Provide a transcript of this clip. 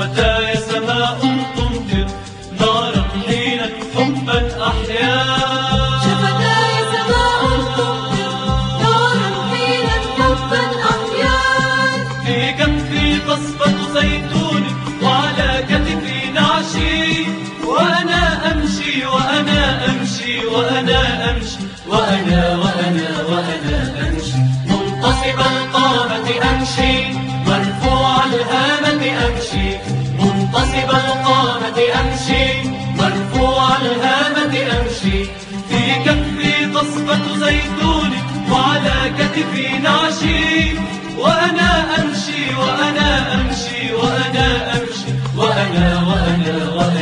شفتاي سماء تمطر نارا حينا حبا أحيا. شفتاي سماء تمطر نارا حينا حبا أحيا. في كفي قصبة زيتون وعلى كتفي نعشي، وأنا أمشي وأنا أمشي وأنا أمشي وأنا أمشي منتصب القامة أمشي مرفوع الهامة أمشي. منتصب القامة أمشي مرفوع الهامة أمشي. في كفي قصبة زيتون وعلى كتفي نعشي، وأنا أمشي وأنا أمشي وأنا أمشي وأنا